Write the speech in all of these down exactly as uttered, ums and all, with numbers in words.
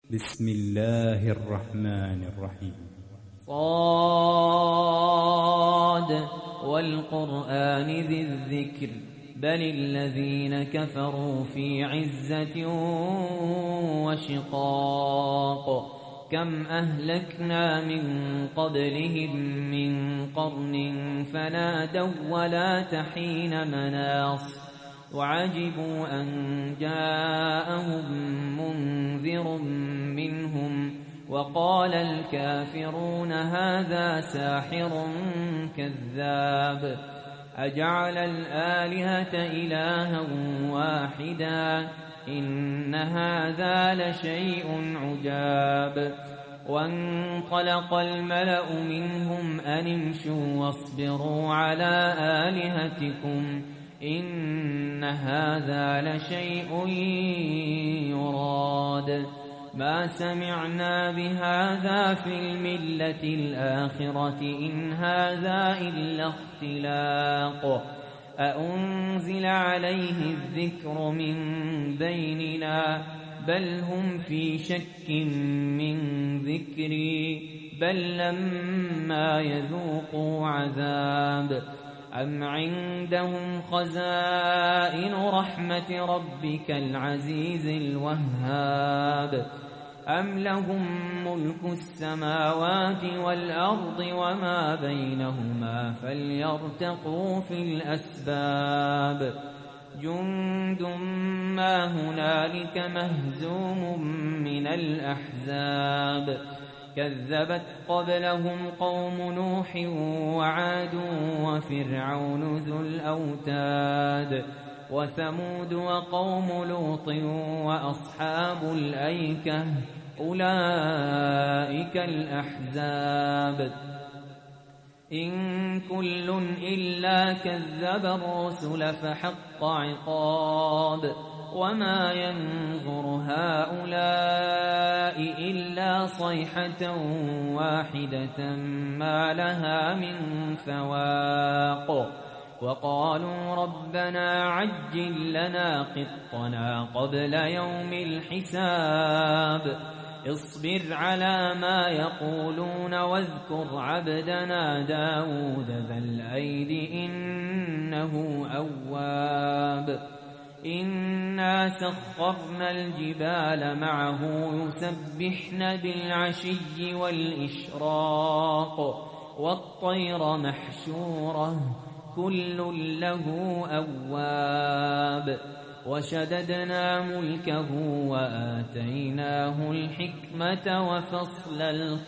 بسم الله الرحمن الرحيم. صاد والقرآن ذي الذكر بل الذين كفروا في عزة وشقاق كم أهلكنا من قبلهم من قرن فنادوا ولا تحين مناص وعجبوا أن جاءهم منذر منهم وقال الكافرون هذا ساحر كذاب أجعل الآلهة إلها واحدا إن هذا لشيء عجاب وانطلق الملأ منهم أن امشوا واصبروا على آلهتكم إن هذا لشيء يراد ما سمعنا بهذا في الملة الآخرة إن هذا إلا اختلاق أأنزل عليه الذكر من بيننا بل هم في شك من ذكري بل لما يذوقوا عذاب أم عندهم خزائن رحمة ربك العزيز الوهاب أم لهم ملك السماوات والأرض وما بينهما فليرتقوا في الأسباب جند ما هنالك مهزوم من الأحزاب كذبت قبلهم قوم نوح وعاد وفرعون ذو الأوتاد وثمود وقوم لوط وأصحاب الأيكة أولئك الأحزاب إن كل إلا كذب الرسل فحق عقاب وما ينظر هؤلاء إلا صيحة واحدة ما لها من فواق وقالوا ربنا عجل لنا قطنا قبل يوم الحساب اصبر على ما يقولون واذكر عبدنا داود ذا الأيد إنه أواب إنا سخرنا الجبال معه يسبحن بالعشي والإشراق والطير محشورة كل له أواب وشددنا ملكه وآتيناه الحكمة وفصل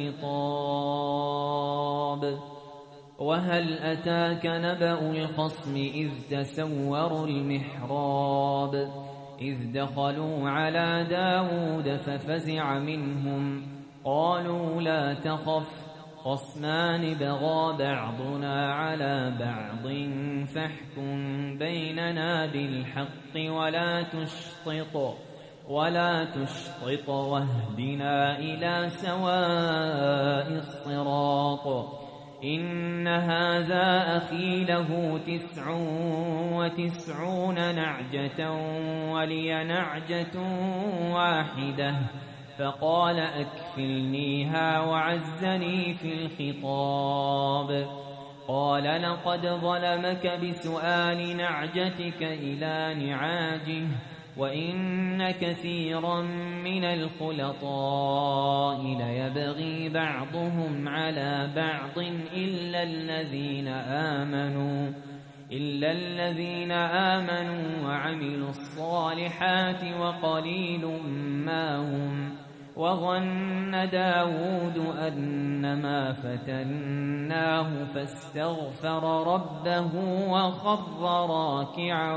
الخطاب وهل أتاك نبأ الخصم إذ تسوروا المحراب إذ دخلوا على داود ففزع منهم قالوا لا تخف خصمان بغى بعضنا على بعض فاحكم بيننا بالحق ولا تشطط ولا تشطط واهدنا إلى سواء الصراط إن هذا أخي له تسع وتسعون نعجة ولي نعجة واحدة فقال أكفلنيها وعزني في الخطاب قال لقد ظلمك بسؤال نعجتك إلى نعاجه وإن كثيرا من الخلطاء ليبغي بعضهم على بعض إلا الذين آمنوا إلا الذين آمنوا وعملوا الصالحات وقليل ما هم وظن داود أنما فتناه فاستغفر ربه وخر راكعا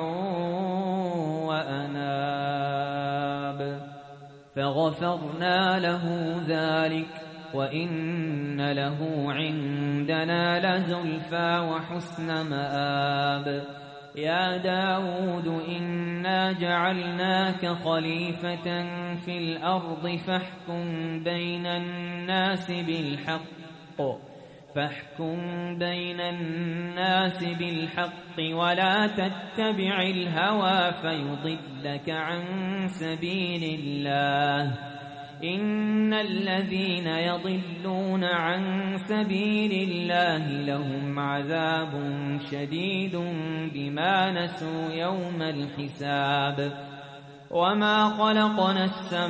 وأناب فغفرنا له ذلك وإن له عندنا لزلفى وحسن مآب يا داود إنا جعلناك خليفة في الأرض فاحكم بين الناس بالحق فاحكم بين الناس بالحق ولا تتبع الهوى فيضلك عن سبيل الله إن الذين يضلون عن سبيل الله لهم عذاب شديد بما نسوا يوم الحساب وما خلقنا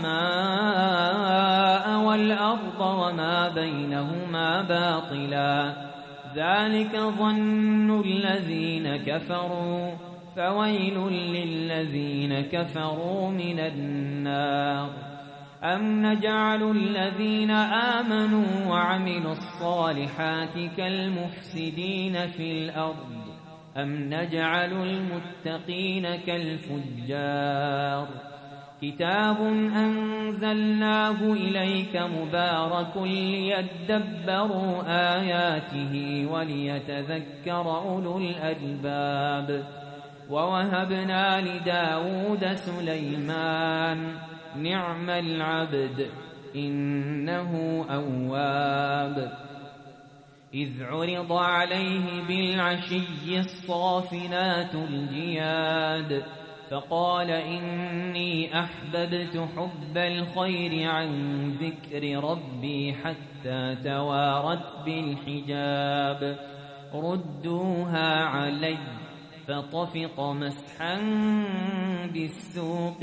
السماء والأرض وما بينهما باطلا ذلك ظن الذين كفروا فويل للذين كفروا من النار أم نجعل الذين آمنوا وعملوا الصالحات كالمفسدين في الأرض أم نجعل المتقين كالفجار كتاب أنزلناه إليك مبارك ليدبروا آياته وليتذكر أولو الألباب ووهبنا لداود سليمان نعم العبد إنه أواب إذ عرض عليه بالعشي الصافنات الجياد فقال إني أحببت حب الخير عن ذكر ربي حتى توارت بالحجاب ردوها علي فطفق مسحا بالسوق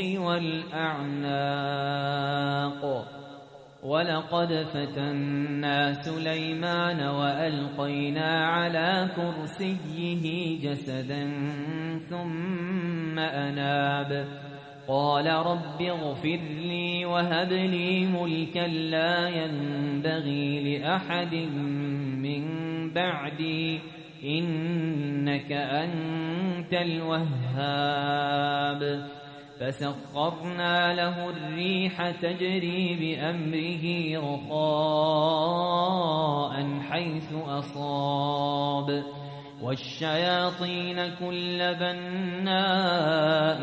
والأعناق ولقد فتنا سليمان وألقينا على كرسيه جسدا ثم أناب قال رب اغفر لي وهب لي ملكا لا ينبغي لأحد من بعدي إنك أنت الوهاب فسخرنا له الريح تجري بأمره رخاء حيث أصاب والشياطين كل بناء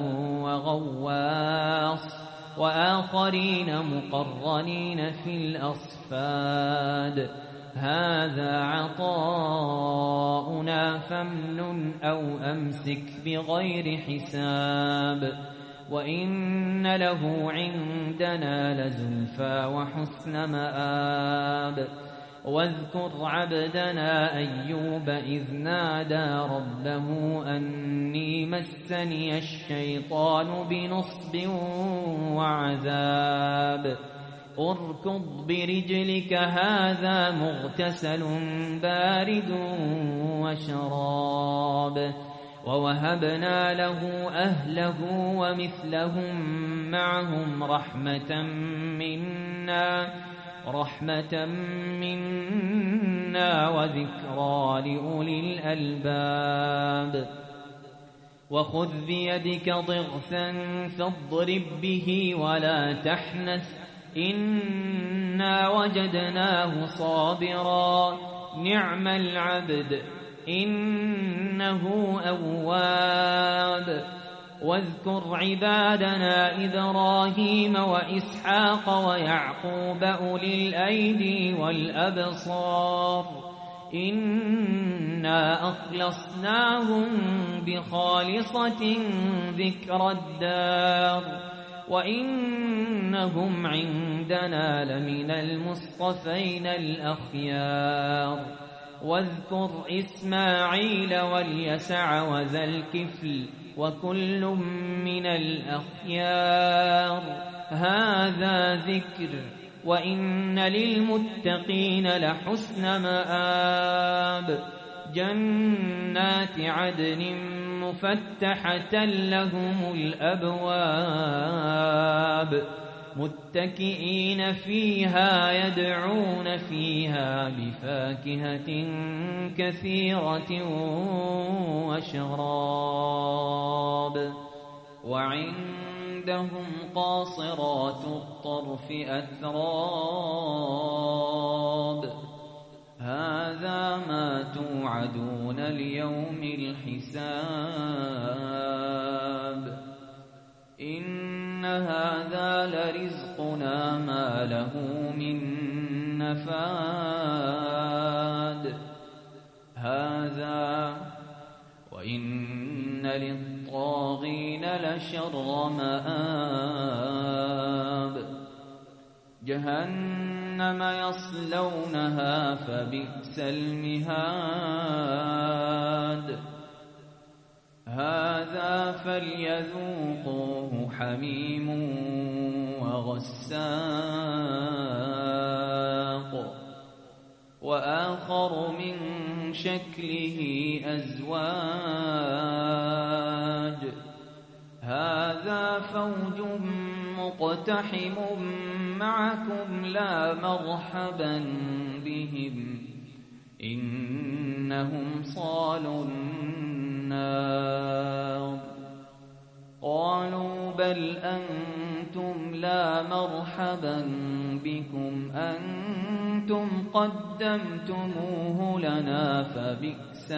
وغواص وآخرين مقرنين في الأصفاد هذا عطاؤنا فامنن أو أمسك بغير حساب وإن له عندنا لزلفى وحسن مآب واذكر عبدنا أيوب إذ نادى ربه أني مسني الشيطان بنصب وعذاب اركض برجلك هذا مغتسل بارد وشراب ووهبنا له أهله ومثلهم معهم رحمة منا رحمة منا وذكرى لأولي الألباب وخذ بيدك ضغثا فاضرب به ولا تحنث إنا وجدناه صابرا نعم العبد إنه أواب واذكر عبادنا إبراهيم وإسحاق ويعقوب أولي الأيدي والأبصار إنا أخلصناهم بخالصة ذكر الدار وإنهم عندنا لمن المصطفين الأخيار واذكر إسماعيل واليسع وذا الكفل وكل من الأخيار هذا ذكر وإن للمتقين لحسن مآب جنات عدن مفتحة لهم الأبواب متكئين فيها يدعون فيها بفاكهة كثيرة وشراب وعندهم قاصرات الطرف أتراب هذا ما توعدون ليوم الحساب إن هذا لرزقنا ما له من نفاد هذا وإن للطاغين لشر مآب جهنم يصلونها فبئس المهاد هذا فليذوقوه حميم وغساق وآخر من شكله أزواج هذا فوج مقتحم معكم لا مرحبا بهم إنهم صالوا النار قالوا بل أنتم لا مرحبا بكم أنتم قدمتموه لنا فبئس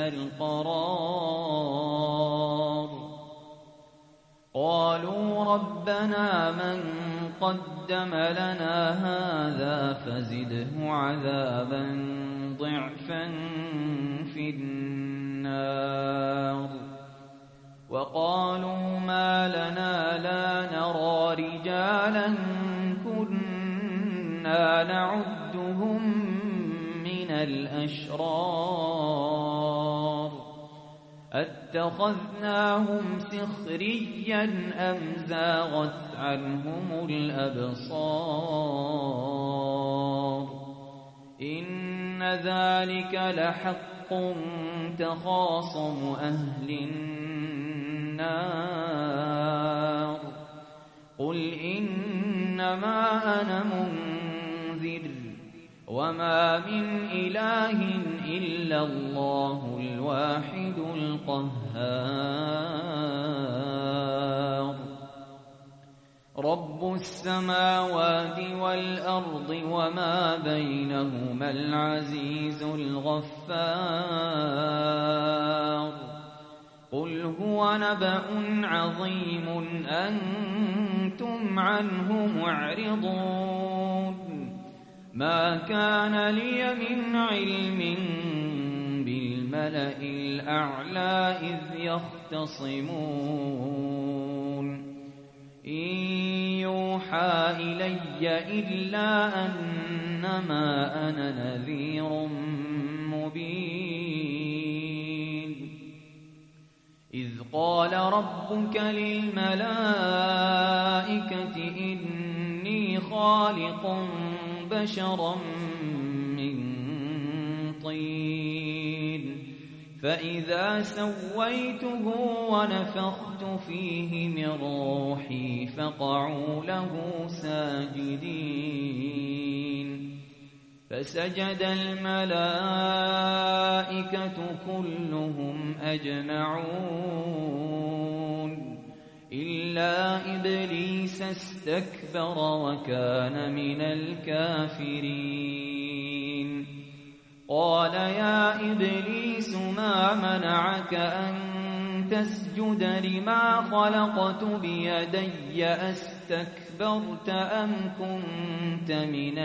القرار قالوا ربنا من قدم لنا هذا فزده عذابا ضعفا في النار وقالوا ما لنا لا نرى رجالا كنا نعدهم من الأشرار أتخذناهم سخريا أم زاغت عنهم الأبصار إن ذلك لحق تخاصم أهل النار قل إنما أنا منذر وما من إله إلا الله الواحد القهار رب السماوات والأرض وما بينهما العزيز الغفار قل هو نبأ عظيم أنتم عنه معرضون ما كان لي من علم بالملأ الأعلى إذ يختصمون إن يوحى إلي إلا أنما أنا نذير مبين إذ قال ربك للملائكة إني خالق بشرا من طين فإذا سويته ونفخت فيه من روحي فقعوا له ساجدين فسجد الملائكة كلهم أجمعون إلا إبليس استكبر وكان من الكافرين قال يا إبليس ما منعك أن تسجد لما خلقت بيدي أستكبرت أم كنت من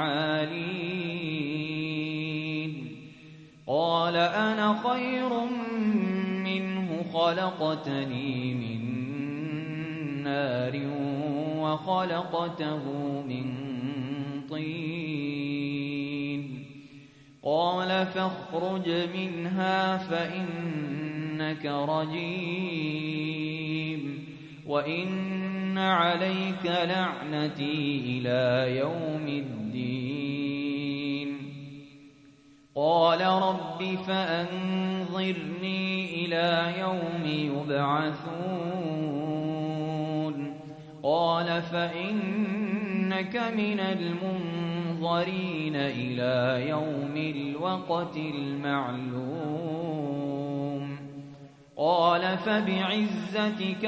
العالين قال أنا خير منه خلقتني من نار وخلقته من طين قال فاخرج منها فإنك رجيم وإن عليك لعنتي إلى يوم الدين قال رب فأنظرني إلى يوم يبعثون قال فإنك من المنظرين إلى يوم الوقت المعلوم قال فبعزتك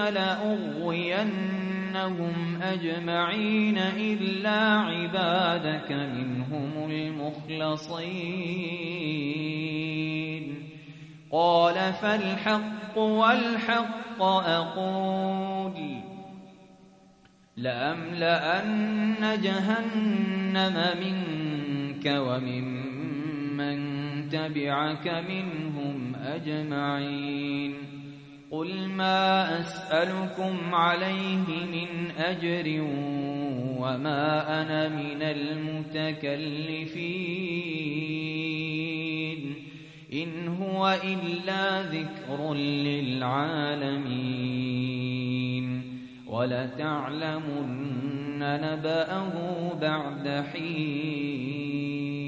لأغوينهم أجمعين إلا عبادك منهم المخلصين قال فالحق والحق أقول لأملأن جهنم منك وممن تبعك منهم أجمعين قل ما أسألكم عليه من أجر وما أنا من المتكلفين إن هو إلا ذكر للعالمين ولتعلمن نبأه بعد حين